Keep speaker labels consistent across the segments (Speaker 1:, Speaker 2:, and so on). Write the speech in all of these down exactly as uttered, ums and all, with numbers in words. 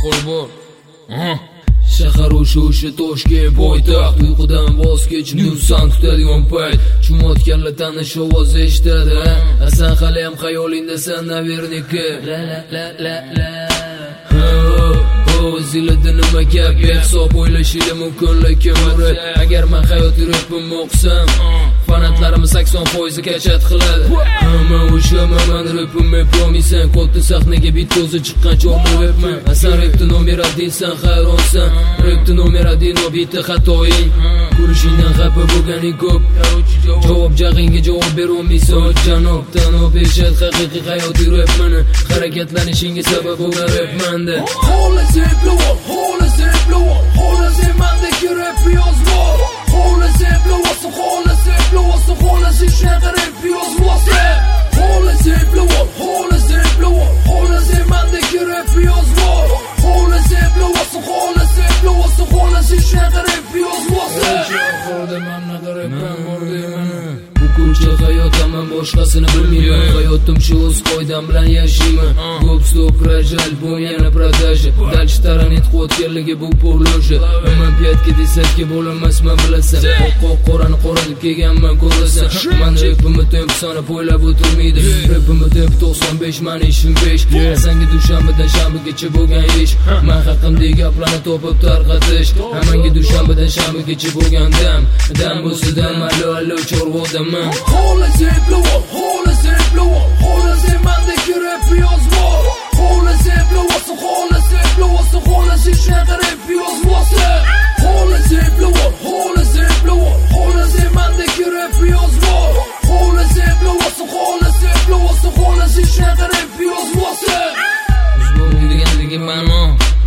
Speaker 1: ma'qul bo'l. Shahar o'sha Toshkent poytaxt, uyqudan voz kech, nursan kutadigan payt. Chumotganlar tanish ovoz eshitadi. San hali ham xayolindasan, naverniki. La la la la la. Zilida nima gap, hisob o'ylashiga mumkin lekin urib. Agar men hayot yuribim o'qsam, fanatlarim sakson foiz kachat qiladi. Hamma o'shaman rapim promisan, qo'lda sahnaga bitta o'zi chiqqan cho'qmayapman. Asan repni nomer deysan, hayronsan. Repni nomer no bitta xatoing. Kurishingdan xafa bo'lganing ko'p. Javob jag'ingga javob berolmaysan, janob. Tanob eshit haqiqiy hayot yuribman. Harakatlanishingga sabab bo'lgan rapmanda.
Speaker 2: Blåa, håla sig blåa, håla sig man det kör upp i oss var. Håla sig blåa, så håla sig blåa, så håla sig kära upp i oss var. Håla sig blåa, håla sig blåa, håla sig man det kör upp i oss var. Håla sig blåa, så håla sig blåa, så håla sig kära upp i oss var.
Speaker 1: Ko'cha hayot hamma boshqasini bilmayman. Hayotim shu o'z qoidam bilan yashayman. Ko'p stop rajal bu yana продажа. Дальше taranit qo'tganligi bu porloja. Men piyatga desatga bo'lamasman bilasan. Qo'q qorani qo'rib kelganman ko'rasan. Men rapimni temp sanab o'ylab o'tirmaydi. Rapimni temp to'qson besh, men ishim besh. Senga dushanbadan shanbagacha bo'lgan ish. Men haqimdagi gaplarni topib tarqatish. Hammaga dushanbadan shanbagacha bo'lgan dam. Dam bo'lsa-dam allo allo chorvodaman.
Speaker 2: Håla sig blåa, håla sig blåa, håla sig man det kör upp i oss var. Håla sig blåa, så håla sig blåa, så håla sig kära upp i oss var. Håla sig blåa, håla sig blåa, håla sig man det kör upp i oss var. Håla sig blåa, så håla sig blåa, så håla sig kära upp i oss var.
Speaker 1: Uzbom deganligi ma'no.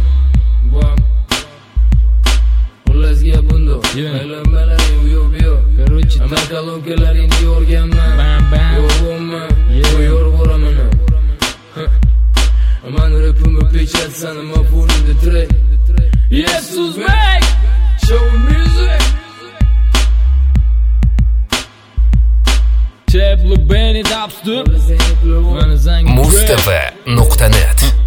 Speaker 1: Xullas gap bunda. Aylanmalaring yo'q yo'q. Короче, ama kolonkalarni yorganman. Yo'g'man, yo'yor boraman. Man rapimni pechatsan, ma full track. Yes, Uzbek. Show music. Cheblu Beni Dubstep. Mustava nuqta net